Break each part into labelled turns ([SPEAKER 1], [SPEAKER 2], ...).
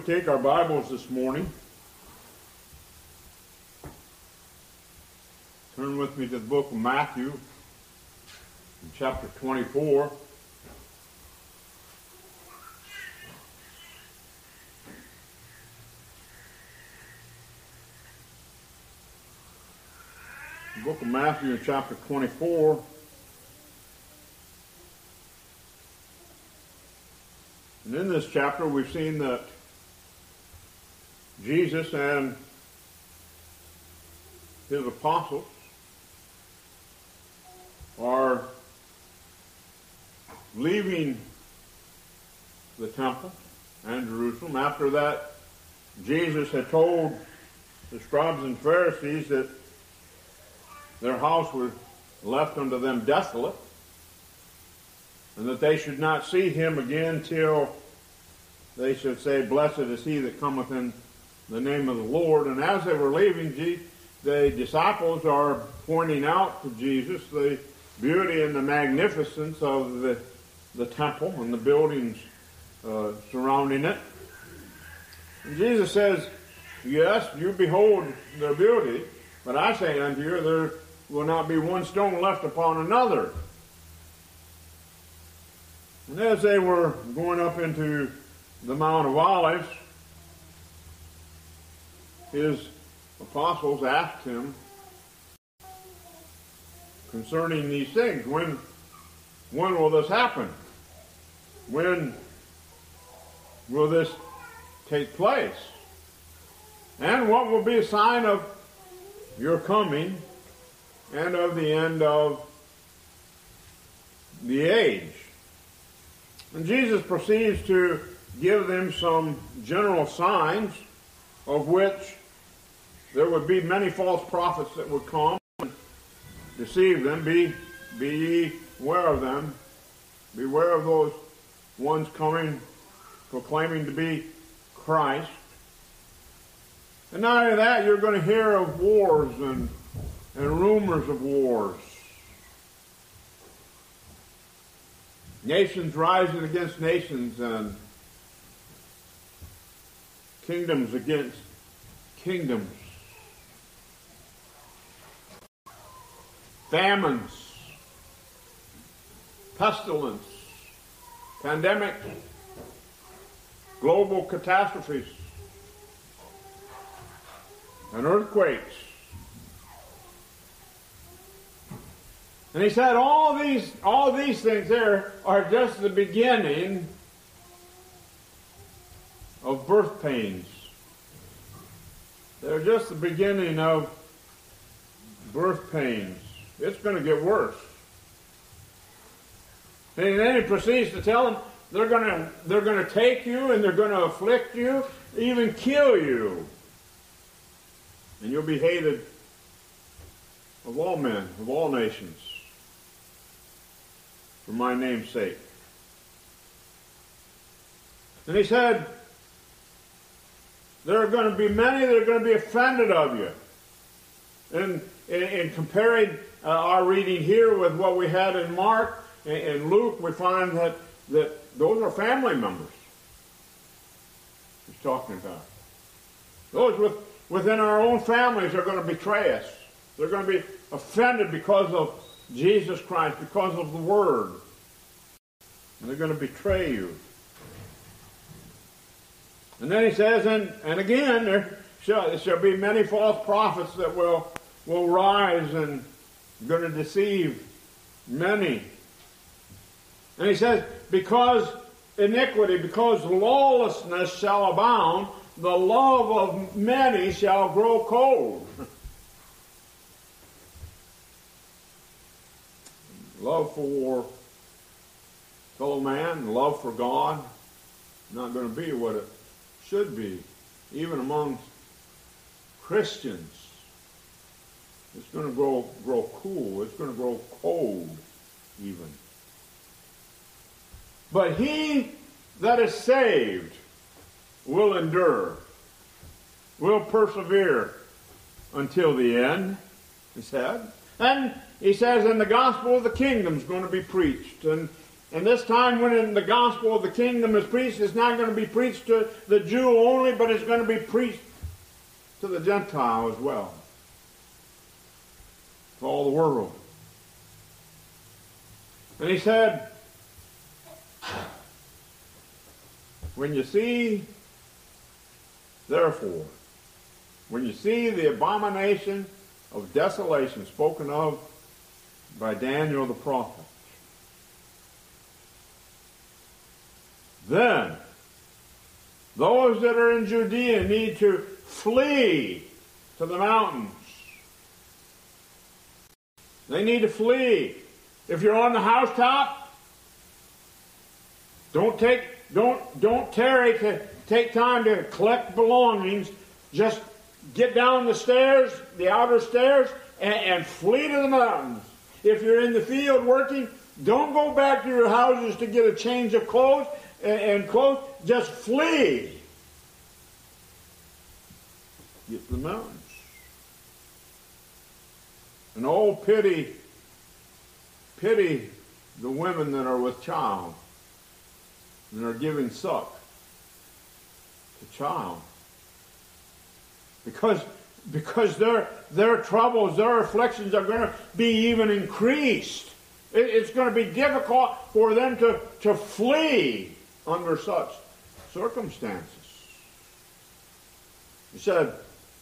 [SPEAKER 1] Take our Bibles this morning. Turn with me to the book of Matthew, in chapter 24. The book of Matthew, in chapter 24. And in this chapter, we've seen that Jesus and his apostles are leaving the temple and Jerusalem. After that, Jesus had told the scribes and Pharisees that their house was left unto them desolate, and that they should not see him again till they should say, "Blessed is he that cometh in the name of the Lord." And as they were leaving, the disciples are pointing out to Jesus the beauty and the magnificence of the temple and the buildings surrounding it. And Jesus says, "Yes, you behold their beauty, but I say unto you, there will not be one stone left upon another." And as they were going up into the Mount of Olives, his apostles asked him concerning these things. When will this happen? When will this take place? And what will be a sign of your coming and of the end of the age? And Jesus proceeds to give them some general signs, of which there would be many false prophets that would come and deceive them. Be ye aware of them. Beware of those ones coming, proclaiming to be Christ. And not only that, you're going to hear of wars and rumors of wars. Nations rising against nations and kingdoms against kingdoms. Famines, pestilence, pandemics, global catastrophes, and earthquakes. And he said all these things there are just the beginning of birth pains. They're just the beginning of birth pains. It's going to get worse. And then he proceeds to tell them they're going to take you and they're going to afflict you, even kill you. And you'll be hated of all men, of all nations, for my name's sake. And he said, there are going to be many that are going to be offended of you. And in comparing our reading here with what we had in Mark and Luke, we find that those are family members he's talking about. Those within our own families are going to betray us. They're going to be offended because of Jesus Christ, because of the Word. And they're going to betray you. And then he says, and again, there shall be many false prophets that will rise and going to deceive many. And he says, because iniquity, because lawlessness shall abound, the love of many shall grow cold. Love for fellow man, love for God, not going to be what it should be, even amongst Christians. It's going to grow cool. It's going to grow cold, even. But he that is saved will endure, will persevere until the end, he said. And he says, and the gospel of the kingdom is going to be preached. And And this time when the gospel of the kingdom is preached, it's not going to be preached to the Jew only, but it's going to be preached to the Gentile as well. To all the world. And he said, when you see, therefore, when you see the abomination of desolation spoken of by Daniel the prophet, then those that are in Judea need to flee to the mountains. They need to flee. If you're on the housetop, don't tarry to take time to collect belongings. Just get down the stairs, the outer stairs, and flee to the mountains. If you're in the field working, don't go back to your houses to get a change of clothes and clothes. Just flee. Get to the mountains. And oh, pity the women that are with child and are giving suck to child. Because their troubles, their afflictions are going to be even increased. It's going to be difficult for them to flee under such circumstances. He said,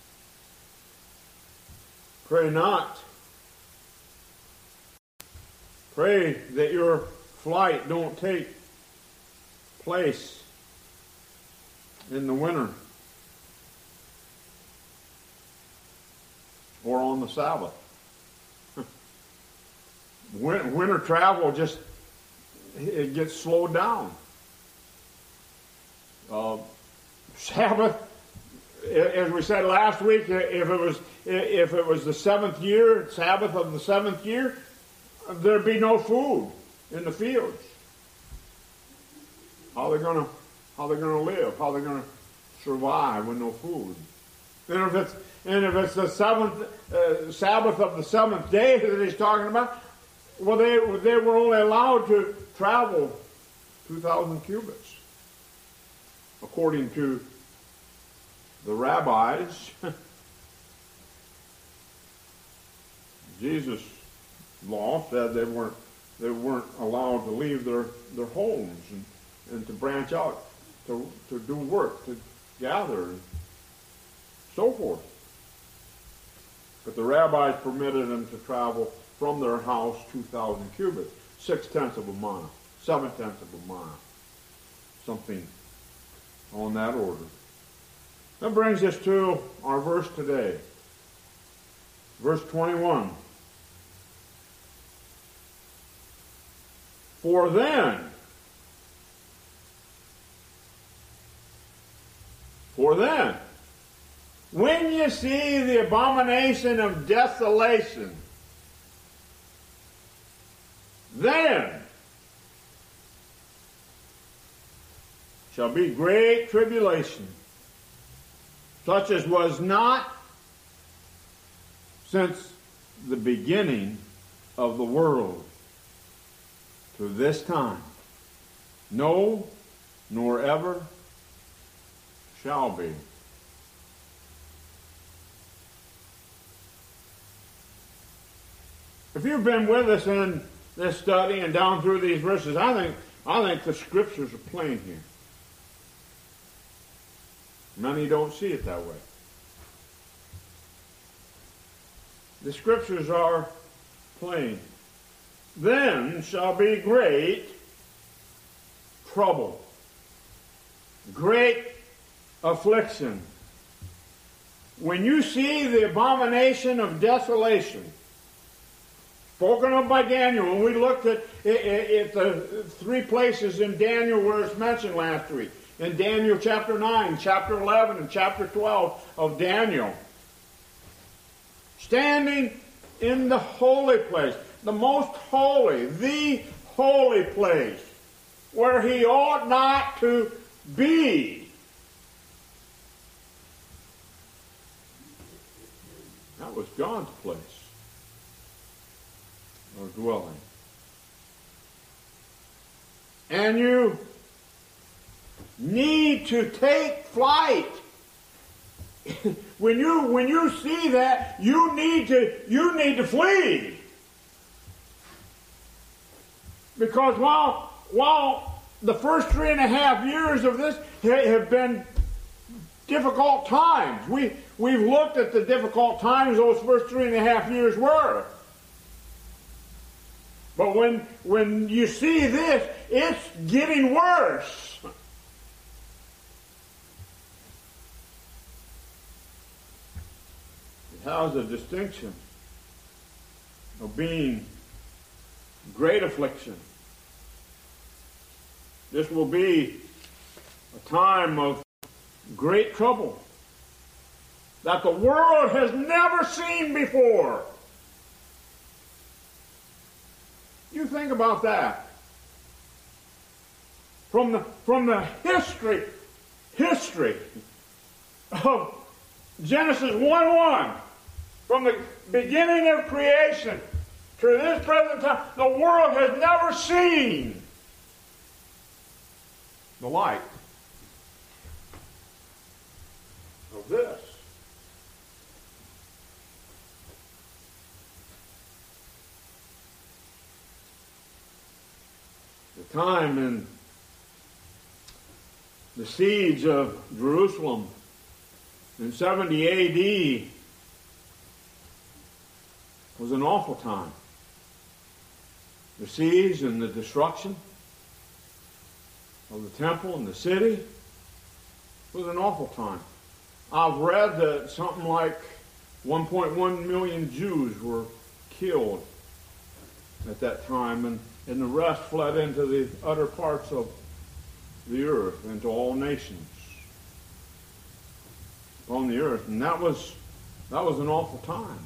[SPEAKER 1] pray not. Pray that your flight don't take place in the winter or on the Sabbath. Winter travel it gets slowed down. Sabbath, as we said last week, if it was the seventh year, Sabbath of the seventh year, there'd be no food in the fields. How are they gonna live? How are they gonna survive with no food? And if it's the seventh Sabbath of the seventh day that he's talking about, well, they were only allowed to travel 2,000 cubits, according to the rabbis. Jesus' law said they weren't allowed to leave their homes and to branch out to do work, to gather, and so forth. But the rabbis permitted them to travel from their house 2,000 cubits, 6/10 of a mile, 7/10 of a mile, something on that order. That brings us to our verse today, verse 21. For then, when you see the abomination of desolation, then shall be great tribulation, such as was not since the beginning of the world to this time, no, nor ever shall be. If you've been with us in this study and down through these verses, I think the scriptures are plain here. Many don't see it that way. The scriptures are plain. Then shall be great trouble, great affliction. When you see the abomination of desolation, spoken of by Daniel, and we looked at the three places in Daniel where it's mentioned last week. In Daniel chapter 9, chapter 11, and chapter 12 of Daniel. Standing in the holy place, the most holy, the holy place, where he ought not to be. That was God's place, or dwelling. And you need to take flight. When you see that, you need to flee. Because while the first 3.5 years of this have been difficult times, we've looked at the difficult times those first 3.5 years were. But when you see this, it's getting worse. It has a distinction of being great affliction. This will be a time of great trouble that the world has never seen before. You think about that. From the history of Genesis 1:1, from the beginning of creation to this present time, the world has never seen the like of this. The time in the siege of Jerusalem in 70 A.D. was an awful time. The siege and the destruction of the temple and the city was an awful time. I've read that something like 1.1 million Jews were killed at that time, and the rest fled into the other parts of the earth, into all nations on the earth. And that was an awful time.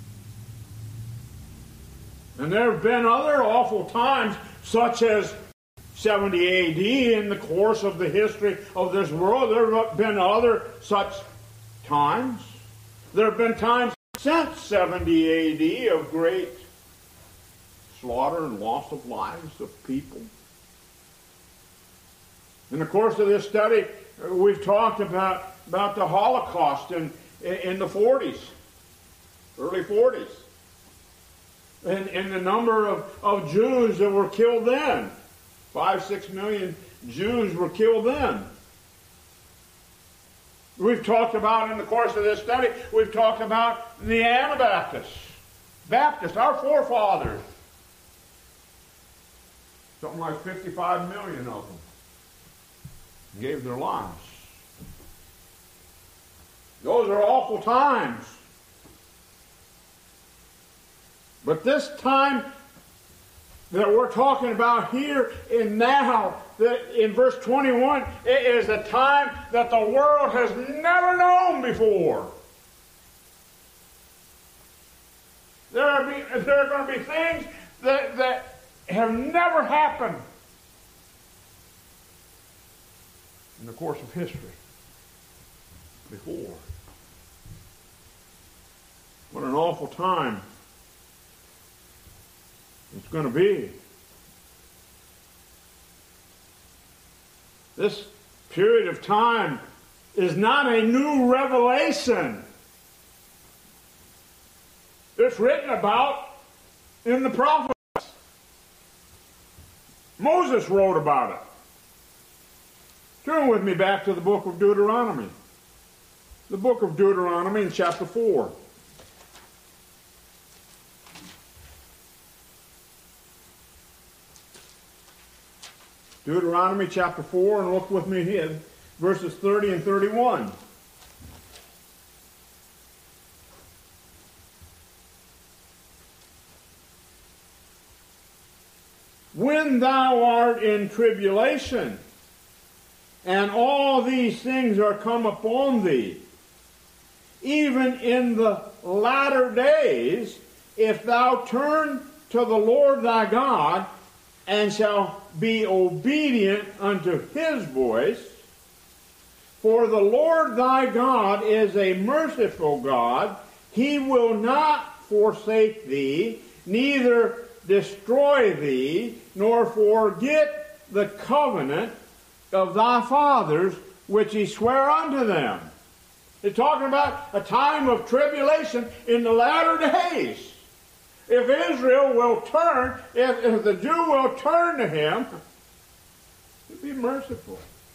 [SPEAKER 1] And there have been other awful times, such as 70 A.D. in the course of the history of this world. There have been other such times. There have been times since 70 A.D. of great slaughter and loss of lives of people. In the course of this study, we've talked about the Holocaust in the 40s, early 40s, and the number of Jews that were killed then. 5-6 million Jews were killed then. We've talked about, in the course of this study, we've talked about the Anabaptists, Baptists, our forefathers. Something like 55 million of them gave their lives. Those are awful times. But this time that we're talking about here and now, that in verse 21, it is a time that the world has never known before. There are going to be things that have never happened in the course of history before. What an awful time it's going to be. This period of time is not a new revelation. It's written about in the prophets. Moses wrote about it. Turn with me back to the book of Deuteronomy. The book of Deuteronomy in chapter 4. Deuteronomy chapter 4, and look with me here, verses 30 and 31. When thou art in tribulation, and all these things are come upon thee, even in the latter days, if thou turn to the Lord thy God, and shall be obedient unto his voice, for the Lord thy God is a merciful God, he will not forsake thee, neither destroy thee, nor forget the covenant of thy fathers, which he sware unto them. It's talking about a time of tribulation in the latter days. If Israel will turn, if the Jew will turn to him, he'll be merciful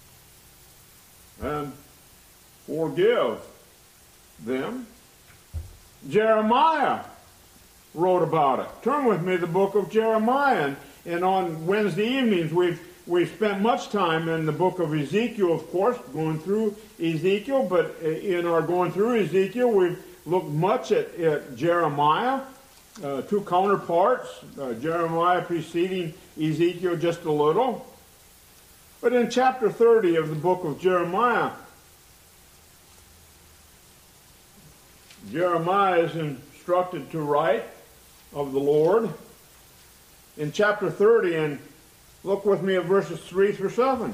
[SPEAKER 1] and forgive them. Jeremiah wrote about it. Turn with me to the book of Jeremiah, and on Wednesday evenings we've spent much time in the book of Ezekiel, of course, going through Ezekiel, but in our going through Ezekiel, we've looked much at Jeremiah, two counterparts, Jeremiah preceding Ezekiel just a little. But in chapter 30 of the book of Jeremiah, Jeremiah is instructed to write of the Lord. In chapter 30, and look with me at verses 3 through 7.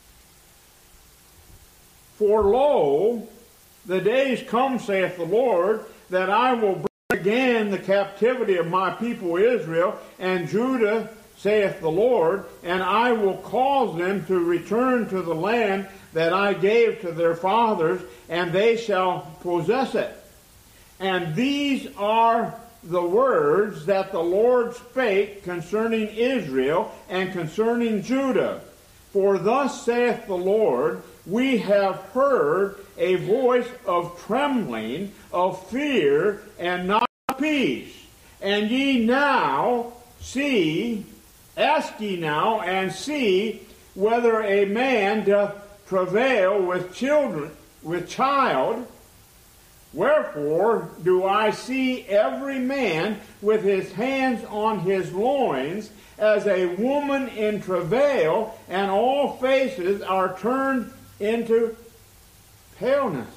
[SPEAKER 1] For lo, the days come, saith the Lord, that I will bring again the captivity of my people Israel and Judah, saith the Lord, and I will cause them to return to the land that I gave to their fathers, and they shall possess it. And these are the words that the Lord spake concerning Israel and concerning Judah. For thus saith the Lord, we have heard a voice of trembling, of fear, and not of peace. And ye now see, ask ye now, and see whether a man doth travail with children, with child. Wherefore do I see every man with his hands on his loins, as a woman in travail, and all faces are turned into paleness.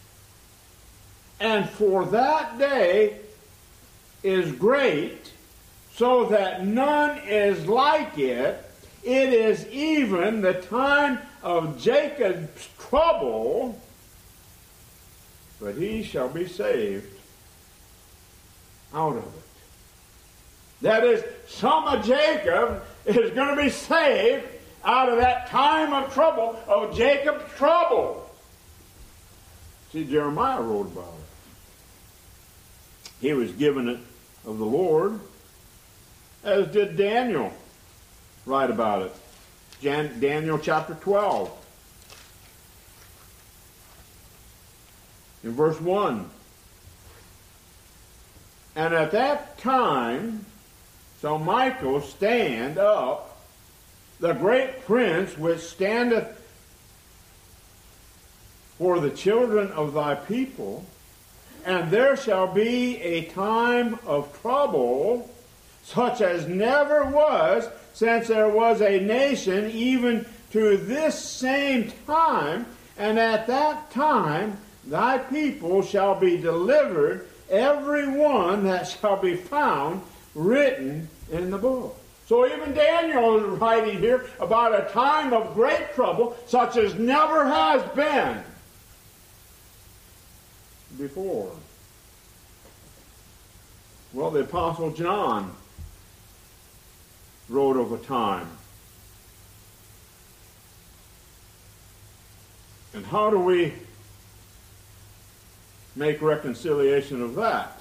[SPEAKER 1] And for that day is great, so that none is like it. It is even the time of Jacob's trouble, but he shall be saved out of it. That is, some of Jacob is going to be saved out of that time of trouble, of Jacob's trouble. See, Jeremiah wrote about it. He was given it of the Lord, as did Daniel write about it. Daniel chapter 12. In verse 1. And at that time shall Michael stand up, the great prince which standeth for the children of thy people, and there shall be a time of trouble, such as never was since there was a nation, even to this same time. And at that time thy people shall be delivered, every one that shall be found written in the book. So even Daniel is writing here about a time of great trouble, such as never has been before. Well, the Apostle John wrote of a time. And how do we make reconciliation of that?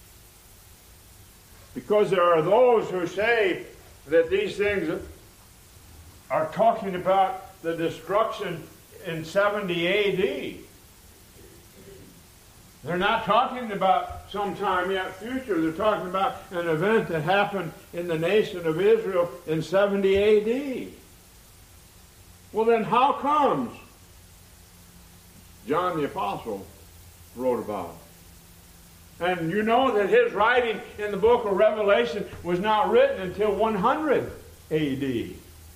[SPEAKER 1] Because there are those who say that these things are talking about the destruction in 70 A.D. They're not talking about sometime yet future. They're talking about an event that happened in the nation of Israel in 70 A.D. Well, then how comes John the Apostle wrote about it? And you know that his writing in the book of Revelation was not written until 100 A.D.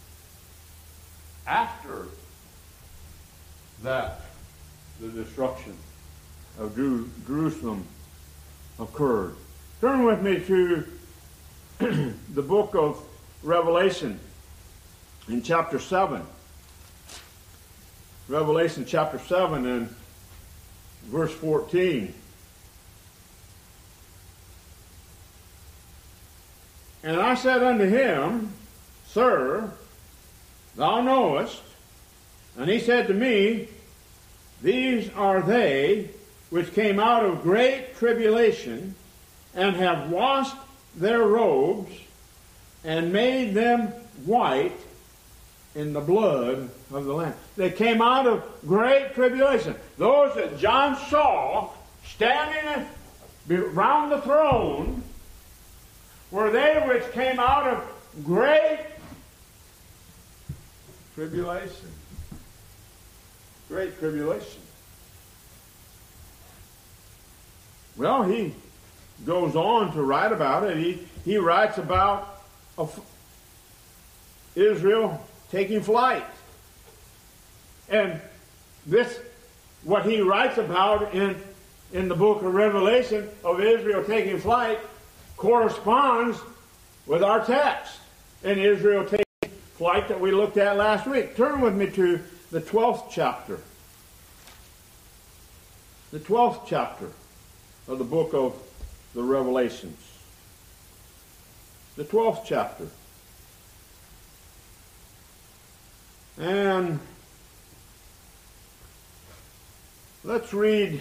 [SPEAKER 1] After that, the destruction of Jerusalem occurred. Turn with me to the book of Revelation in chapter 7. Revelation chapter 7 and verse 14. And I said unto him, Sir, thou knowest. And he said to me, these are they which came out of great tribulation, and have washed their robes, and made them white in the blood of the Lamb. They came out of great tribulation. Those that John saw standing around the throne were they which came out of great tribulation. Great tribulation. Well, he goes on to write about it. He writes about Israel taking flight. And this, what he writes about in the book of Revelation of Israel taking flight, corresponds with our text in Israel taking flight that we looked at last week. Turn with me to the 12th chapter. The 12th chapter of the book of the Revelations. The 12th chapter. And let's read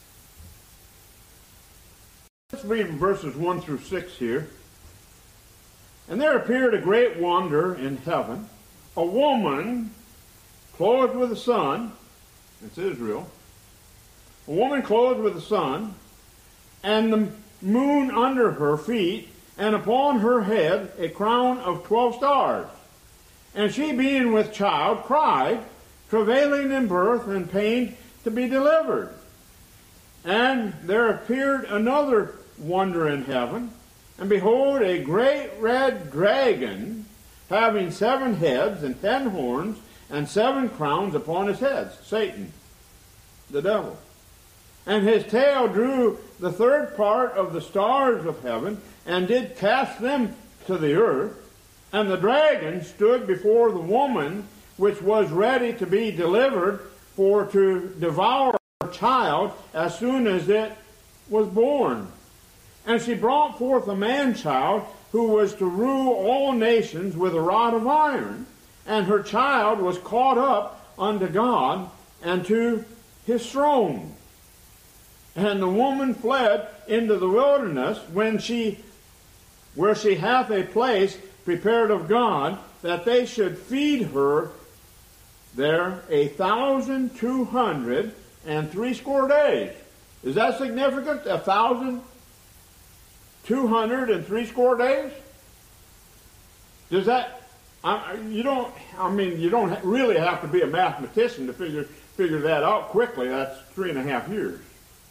[SPEAKER 1] verses 1 through 6 here. And there appeared a great wonder in heaven, a woman clothed with the sun, it's Israel, a woman clothed with the sun, and the moon under her feet, and upon her head a crown of 12 stars. And she, being with child, cried, travailing in birth and pain to be delivered. And there appeared another wonder in heaven, and behold, a great red dragon, having 7 heads and 10 horns, and 7 crowns upon his heads, Satan, the devil. And his tail drew the third part of the stars of heaven, and did cast them to the earth. And the dragon stood before the woman, which was ready to be delivered, for to devour her child as soon as it was born. And she brought forth a man-child, who was to rule all nations with a rod of iron. And her child was caught up unto God and to his throne. And the woman fled into the wilderness, where she hath a place prepared of God, that they should feed her there 1,260 days. Is that significant? 1,260 days? Does that? You don't really have to be a mathematician to figure that out quickly. That's 3.5 years.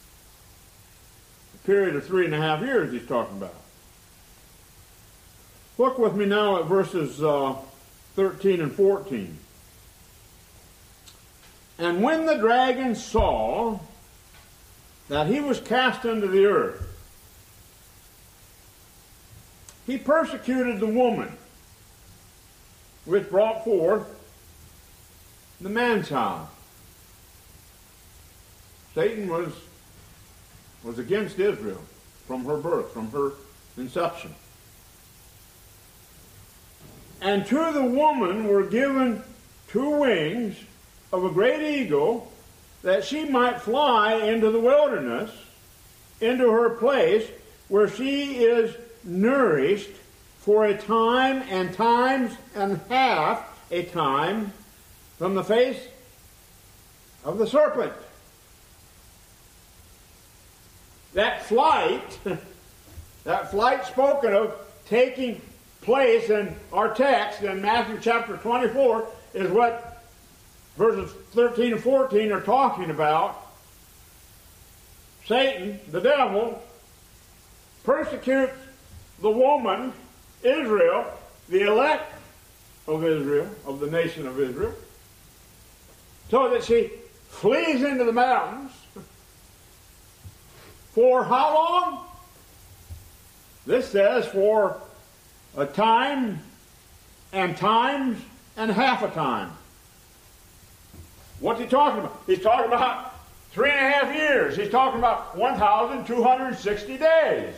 [SPEAKER 1] A period of 3.5 years he's talking about. Look with me now at verses 13 and 14. And when the dragon saw that he was cast into the earth, he persecuted the woman which brought forth the man-child. Satan was against Israel from her birth, from her inception. And to the woman were given 2 wings of a great eagle, that she might fly into the wilderness, into her place, where she is nourished for a time and times and half a time from the face of the serpent. That flight spoken of taking place in our text in Matthew chapter 24 is what verses 13 and 14 are talking about. Satan, the devil, persecutes the woman, Israel, the elect of Israel, of the nation of Israel, so that she flees into the mountains. For how long? This says for a time and times and half a time. What's he talking about? He's talking about 3.5 years. He's talking about 1,260 days.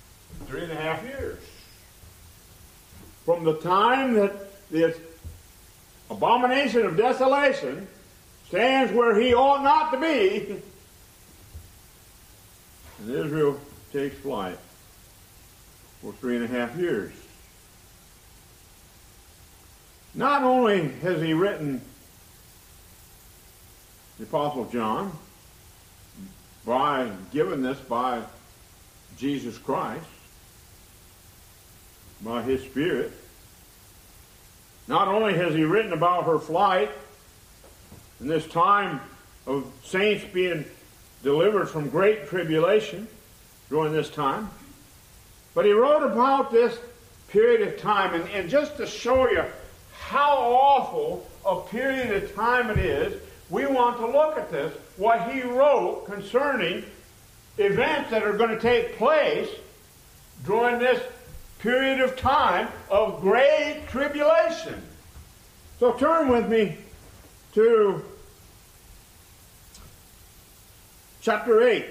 [SPEAKER 1] 3.5 years. From the time that the abomination of desolation, stands where he ought not to be, and Israel takes flight for 3.5 years. Not only has he written the Apostle John, given this by Jesus Christ, by his Spirit, not only has he written about her flight and this time of saints being delivered from great tribulation during this time, but he wrote about this period of time, and just to show you how awful a period of time it is, we want to look at this, what he wrote concerning events that are going to take place during this period of time of great tribulation. So turn with me to chapter 8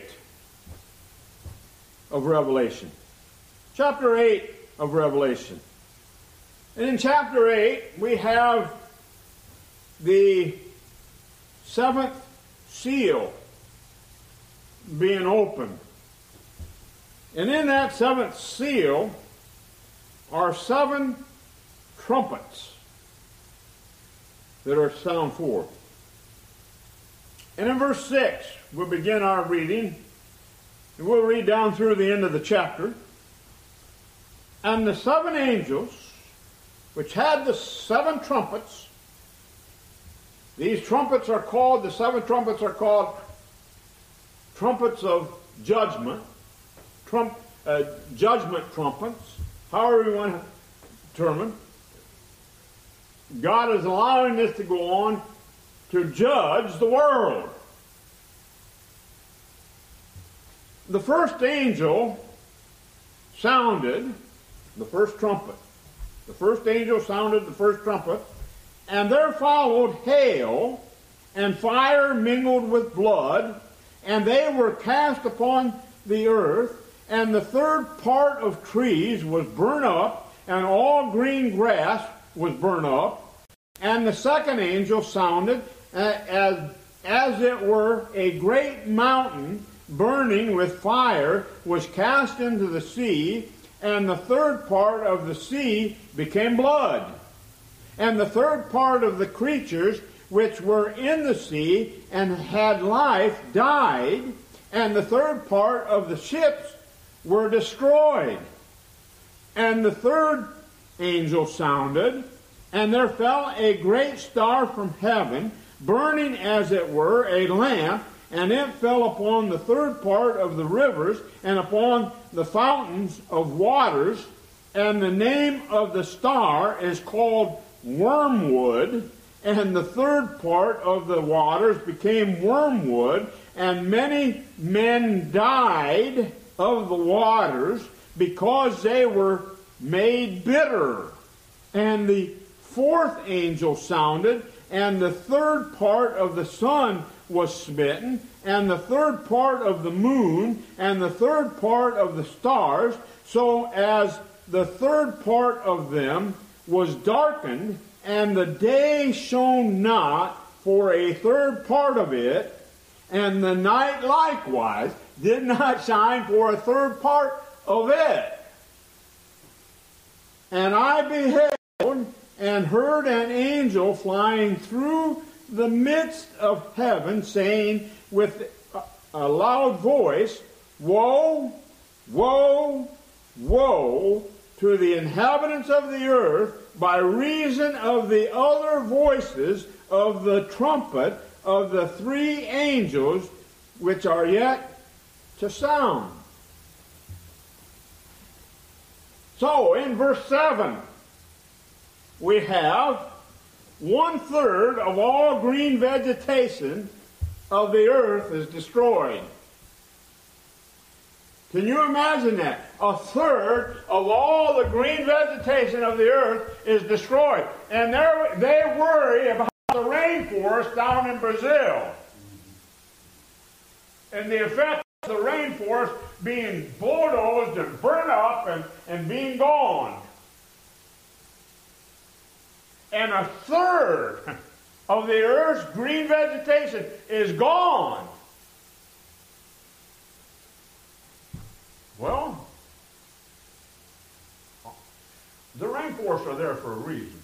[SPEAKER 1] of Revelation. Chapter 8 of Revelation. And in chapter 8, we have the 7th seal being opened. And in that 7th seal are 7 trumpets that are sound forth. And in verse 6, we'll begin our reading, and we'll read down through the end of the chapter. And the 7 angels, which had the 7 trumpets, these trumpets are called, the 7 trumpets are called trumpets of judgment, judgment trumpets, however you want to determine. God is allowing this to go on to judge the world. The first angel sounded the first trumpet. The first angel sounded the first trumpet, and there followed hail and fire mingled with blood, and they were cast upon the earth, and the third part of trees was burnt up, and all green grass was burnt up. And the second angel sounded, as it were a great mountain burning with fire was cast into the sea, and the third part of the sea became blood. And the third part of the creatures which were in the sea and had life died, and the third part of the ships were destroyed. And the third angel sounded, and there fell a great star from heaven, burning as it were a lamp, and it fell upon the third part of the rivers and upon the fountains of waters. And the name of the star is called Wormwood, and the third part of the waters became wormwood, and many men died of the waters because they were made bitter. And the fourth angel sounded, and the third part of the sun was smitten, and the third part of the moon, and the third part of the stars, so as the third part of them was darkened, and the day shone not for a third part of it, and the night likewise did not shine for a third part of it. And I beheld and heard an angel flying through the midst of heaven, saying with a loud voice, Woe, woe, woe to the inhabitants of the earth, by reason of the other voices of the trumpet of the 3 angels which are yet to sound. So, in verse 7, we have 1/3 of all green vegetation of the earth is destroyed. Can you imagine that? 1/3 of all the green vegetation of the earth is destroyed. And they worry about the rainforest down in Brazil. And the effect of the rainforest being bulldozed and burned up and being gone. and a third of the earth's green vegetation is gone. Well, the rainforests are there for a reason.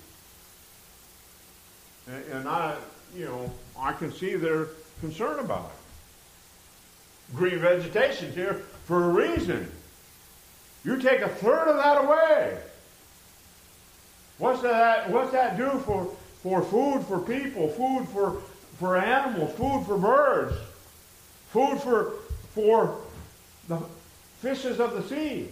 [SPEAKER 1] And I can see their concern about it. Green vegetation's here for a reason. You take a third of that away. What's that do for food for people, food for animals, food for birds, food for the fishes of the sea?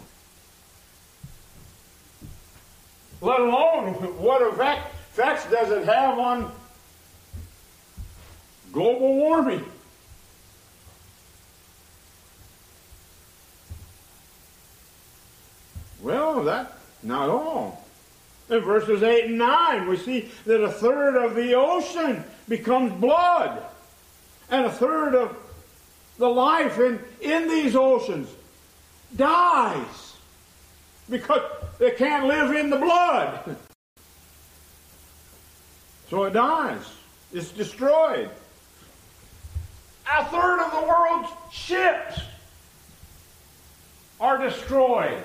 [SPEAKER 1] Let alone what effects does it have on global warming? Well, that's not all. In verses 8 and 9, we see that a third of the ocean becomes blood. And a third of the life in these oceans dies. Because they can't live in the blood. So it dies. It's destroyed. A third of the world's ships are destroyed.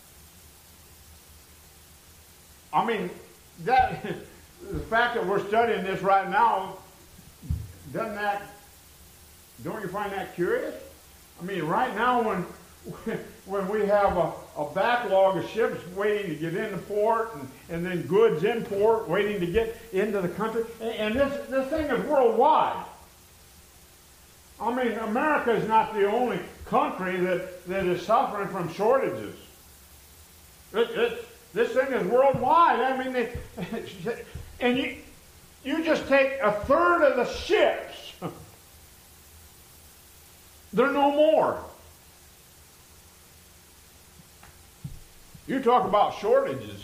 [SPEAKER 1] I mean, the fact that we're studying this right now, don't you find that curious? I mean, right now when we have a backlog of ships waiting to get into port and then goods in port waiting to get into the country, and this thing is worldwide. I mean, America is not the only country that is suffering from shortages. This thing is worldwide. I mean, and you just take a third of the ships. They're no more. You talk about shortages.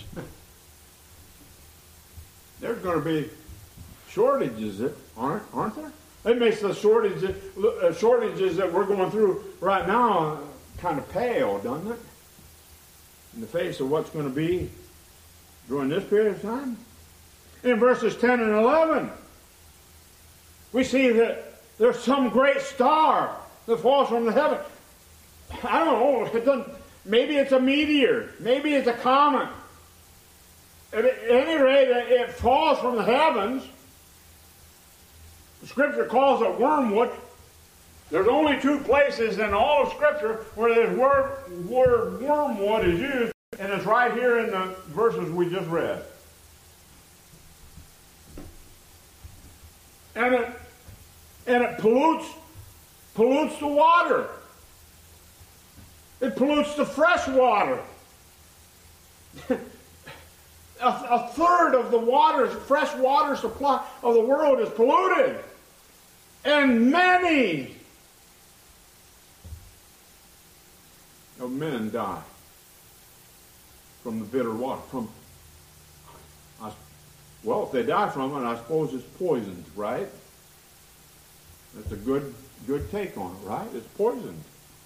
[SPEAKER 1] There's going to be shortages, aren't there? It makes the shortages that we're going through right now kind of pale, doesn't it? In the face of what's going to be during this period of time. In verses 10 and 11, we see that there's some great star that falls from the heaven. I don't know. Maybe it's a meteor. Maybe it's a comet. At any rate, it falls from the heavens. The Scripture calls it wormwood. There's only two places in all of Scripture where this word wormwood is used, and it's right here in the verses we just read. And it pollutes the water. It pollutes the fresh water. A third of the fresh water supply of the world is polluted. And many of men die from the bitter water. If they die from it, I suppose it's poisoned, right? That's a good take on it, right? It's poisoned.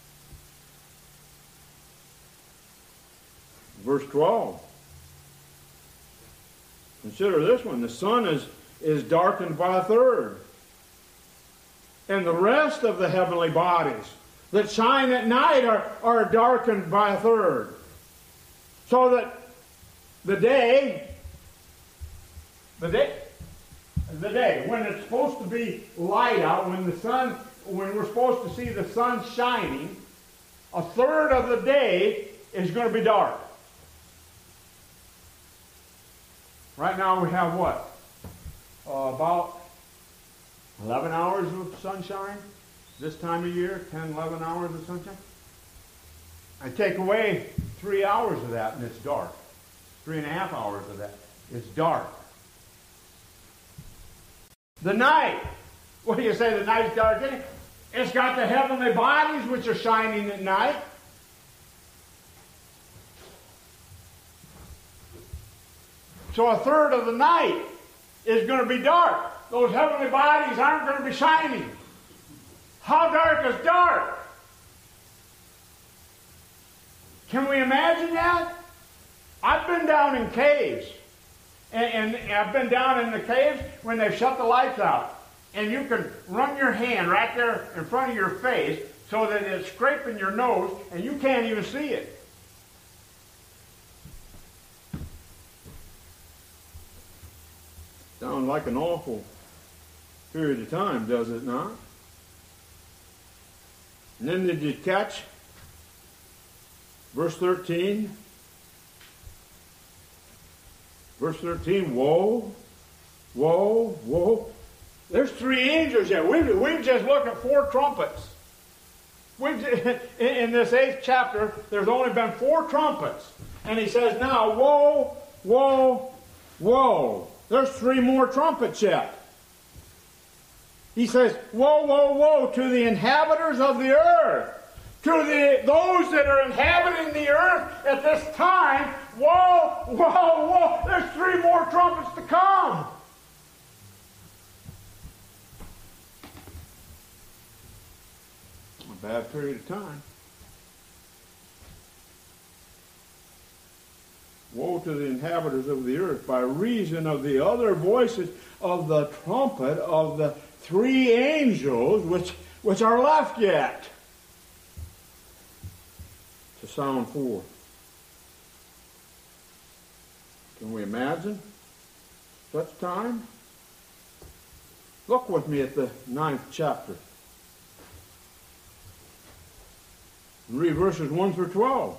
[SPEAKER 1] Verse 12. Consider this one. The sun is darkened by a third. And the rest of the heavenly bodies that shine at night are darkened by a third. So that the day, when it's supposed to be light out, when we're supposed to see the sun shining, a third of the day is going to be dark. Right now we have what? About 11 hours of sunshine this time of year, 10, 11 hours of sunshine. I take away 3 hours of that and it's dark. 3.5 hours of that, it's dark. The night, what do you say the night's dark? It's got the heavenly bodies which are shining at night. So a third of the night is going to be dark. Those heavenly bodies aren't going to be shining. How dark is dark? Can we imagine that? I've been down in caves. And I've been down in the caves when they've shut the lights out. And you can run your hand right there in front of your face so that it's scraping your nose and you can't even see it. Sounds like an awful period of time, does it not? And then did you catch verse 13? Verse 13, woe, woe, woe. There's 3 angels here. We've just looked at 4 trumpets. In this 8th chapter, there's only been 4 trumpets. And he says now, woe, woe, woe. There's 3 more trumpets yet. He says, woe, woe, woe to the inhabitants of the earth. To those that are inhabiting the earth at this time, woe, woe, woe. There's 3 more trumpets to come. A bad period of time. Woe to the inhabitants of the earth by reason of the other voices of the trumpet of the 3 angels which are left yet to sound forth. Can we imagine such time? Look with me at the 9th chapter. Read verses 1 through 12.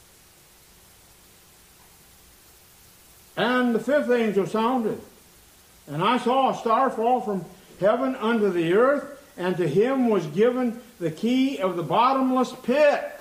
[SPEAKER 1] And the 5th angel sounded, and I saw a star fall from heaven unto the earth, and to him was given the key of the bottomless pit.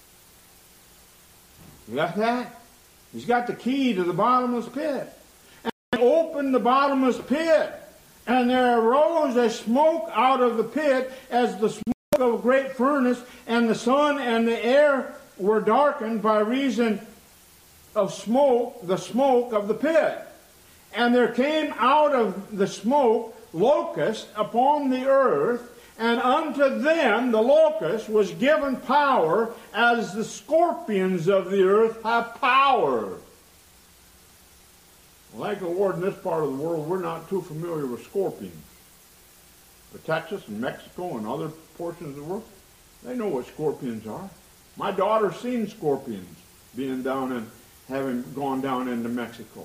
[SPEAKER 1] You got that? He's got the key to the bottomless pit. And he opened the bottomless pit, and there arose a smoke out of the pit as the smoke of a great furnace, and the sun and the air were darkened by reason of smoke, the smoke of the pit. And there came out of the smoke locusts upon the earth, and unto them, the locust, was given power as the scorpions of the earth have power. Like the Lord, in this part of the world, we're not too familiar with scorpions. But Texas and Mexico and other portions of the world, they know what scorpions are. My daughter's seen scorpions being down and having gone down into Mexico.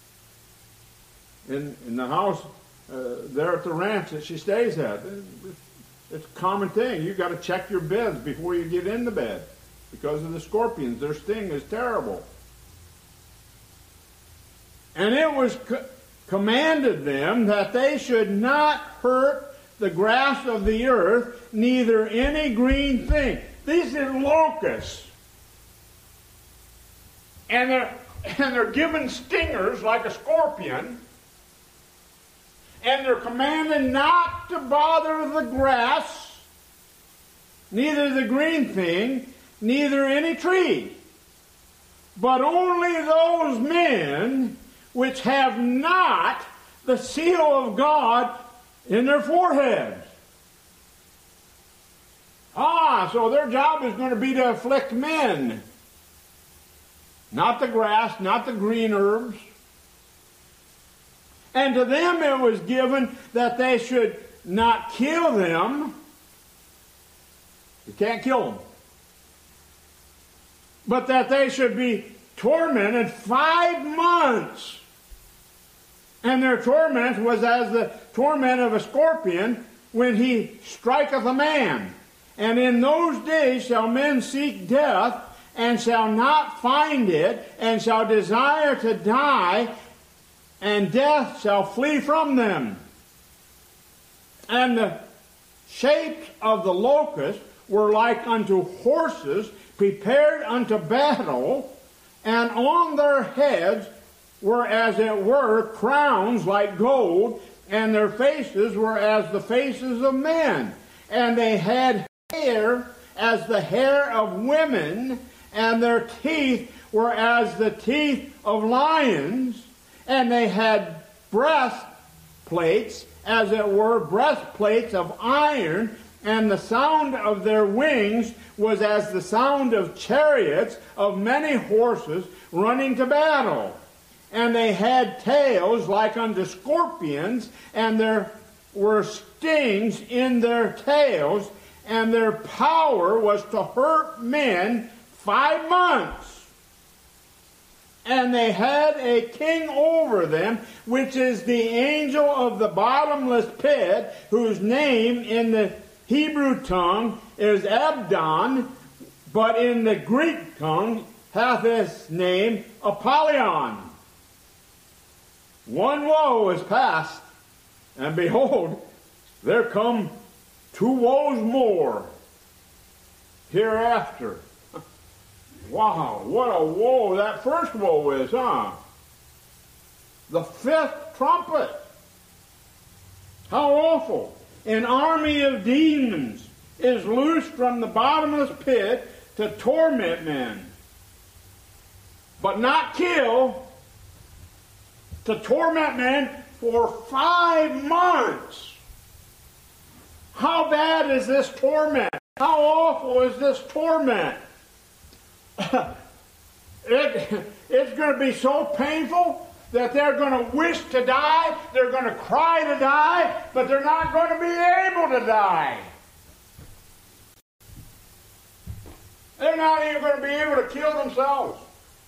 [SPEAKER 1] In the house there at the ranch that she stays at, it's a common thing. You've got to check your beds before you get into bed because of the scorpions. Their sting is terrible. And it was commanded them that they should not hurt the grass of the earth, neither any green thing. These are locusts. And they're given stingers like a scorpion. And they're commanded not to bother the grass, neither the green thing, neither any tree, but only those men which have not the seal of God in their foreheads. So their job is going to be to afflict men. Not the grass, not the green herbs. And to them it was given that they should not kill them. You can't kill them. But that they should be tormented 5 months. And their torment was as the torment of a scorpion when he striketh a man. And in those days shall men seek death, and shall not find it, and shall desire to die, and death shall flee from them. And the shapes of the locusts were like unto horses prepared unto battle, and on their heads were as it were crowns like gold, and their faces were as the faces of men. And they had hair as the hair of women, and their teeth were as the teeth of lions, and they had breastplates, as it were breastplates of iron, and the sound of their wings was as the sound of chariots of many horses running to battle. and they had tails like unto scorpions, and there were stings in their tails, and their power was to hurt men 5 months. And they had a king over them, which is the angel of the bottomless pit, whose name in the Hebrew tongue is Abdon, but in the Greek tongue hath his name Apollyon. One woe is past, and behold, there come 2 woes more hereafter. Wow, what a woe that first woe is, huh? The 5th trumpet. How awful. An army of demons is loosed from the bottomless pit to torment men, but not kill, to torment men for 5 months. How bad is this torment? How awful is this torment? It's going to be so painful that they're going to wish to die, they're going to cry to die, but they're not going to be able to die. They're not even going to be able to kill themselves.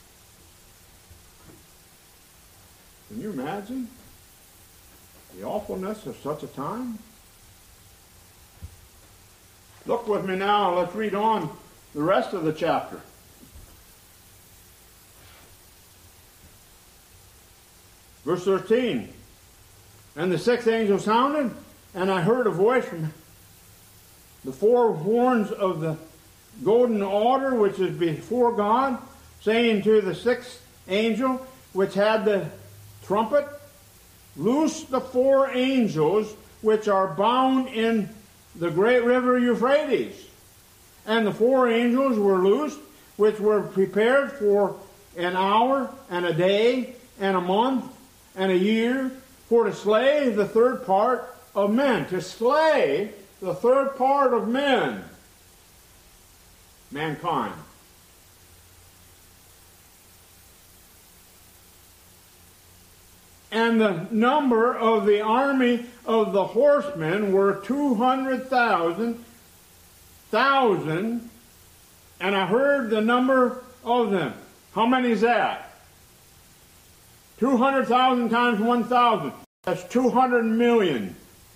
[SPEAKER 1] Can you imagine the awfulness of such a time? Look with me now, let's read on the rest of the chapter. Verse 13, and the 6th angel sounded, and I heard a voice from the 4 horns of the golden altar, which is before God, saying to the 6th angel, which had the trumpet, loose the 4 angels which are bound in the great river Euphrates. And the 4 angels were loosed, which were prepared for an hour, and a day, and a month, and a year, for to slay the 3rd part of men. To slay the 3rd part of men. Mankind. And the number of the army of the horsemen were 200,000, and I heard the number of them. How many is that? 200,000 times 1,000. That's 200 million.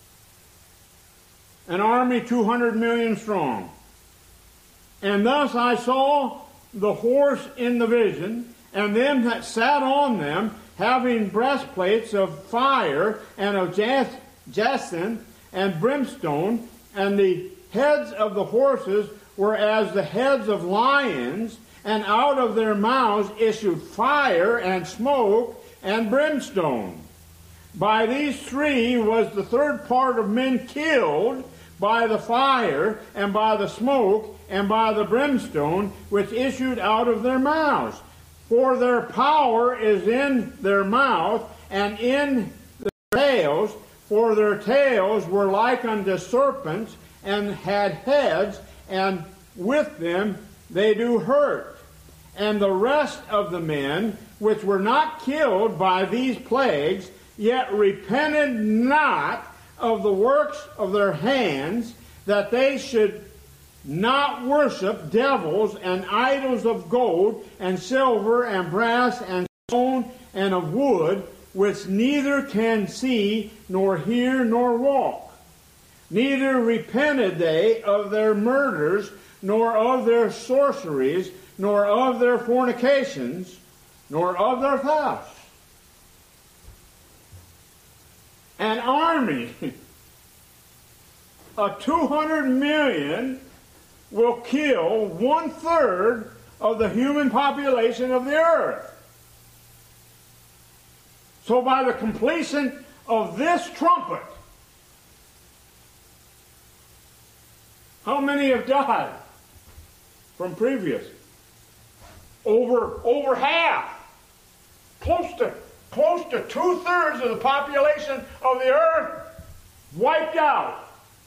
[SPEAKER 1] An army 200 million strong. And thus I saw the horse in the vision, and them that sat on them, having breastplates of fire and of jacinth and brimstone, and the heads of the horses were as the heads of lions, and out of their mouths issued fire and smoke and brimstone. By these 3 was the 3rd part of men killed by the fire and by the smoke and by the brimstone which issued out of their mouths. For their power is in their mouth and in their tails, for their tails were like unto serpents and had heads, and with them they do hurt. And the rest of the men which were not killed by these plagues, yet repented not of the works of their hands, that they should not worship devils and idols of gold and silver and brass and stone and of wood, which neither can see nor hear nor walk. Neither repented they of their murders, nor of their sorceries, nor of their fornications, nor of their thefts. An army of 200 million will kill 1/3 of the human population of the earth. So by the completion of this trumpet, how many have died from previous? Over half. Close to 2/3 of the population of the earth wiped out.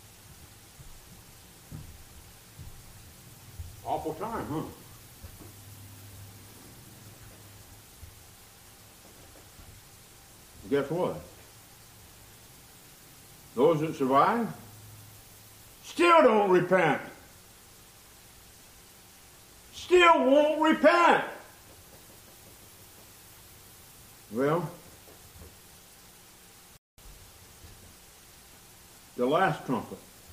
[SPEAKER 1] Awful time, huh? guess what? Those that survive still don't repent. Still won't repent. Well, the last trumpet.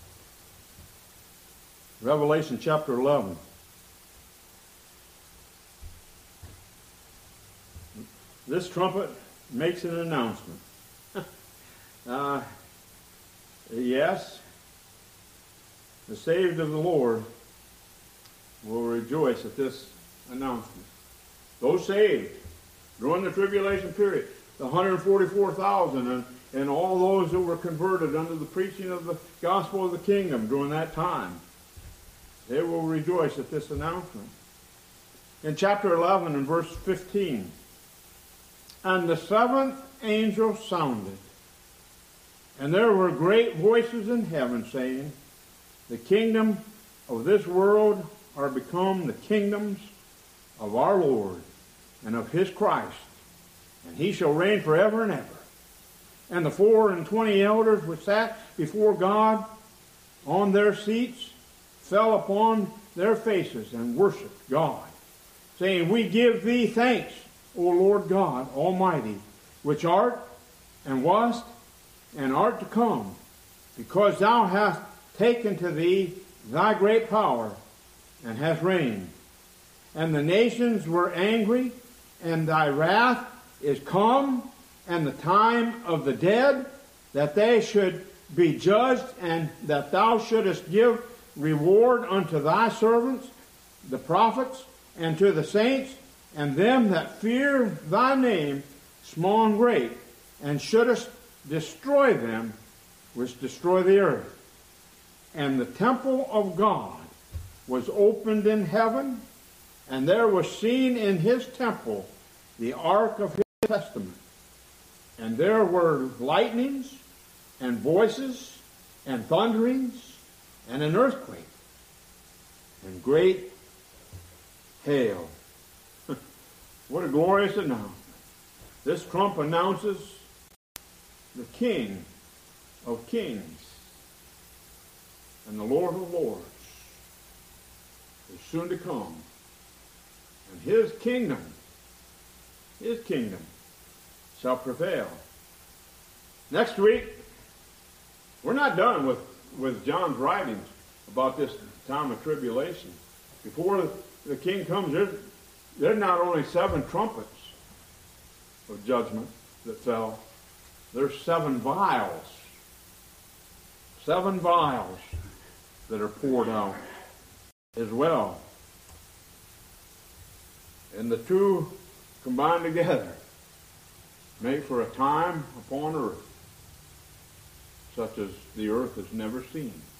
[SPEAKER 1] Revelation chapter 11. This trumpet makes an announcement. Yes, the saved of the Lord will rejoice at this announcement. Those saved during the tribulation period, the 144,000 and all those that were converted under the preaching of the gospel of the kingdom during that time, they will rejoice at this announcement. In chapter 11 and verse 15, and the seventh angel sounded, and there were great voices in heaven saying, the kingdom of this world are become the kingdoms of our Lord and of his Christ, and he shall reign forever and ever. And the 24 elders which sat before God on their seats fell upon their faces and worshipped God, saying, we give thee thanks, O Lord God Almighty, which art and wast and art to come, because thou hast taken to thee thy great power and hast reigned. And the nations were angry, and thy wrath is come, and the time of the dead, that they should be judged, and that thou shouldest give reward unto thy servants, the prophets, and to the saints, and them that fear thy name, small and great, and shouldest destroy them which destroy the earth. And the temple of God was opened in heaven, and there was seen in his temple the ark of his testament. And there were lightnings, and voices, and thunderings, and an earthquake, and great hail. What a glorious announcement. This trump announces the King of kings and the Lord of lords is soon to come. And his kingdom shall prevail. Next week, we're not done with John's writings about this time of tribulation. Before the king comes, there's not only 7 trumpets of judgment that fell, there's 7 vials. 7 vials that are poured out as well. And the two combined together make for a time upon earth such as the earth has never seen.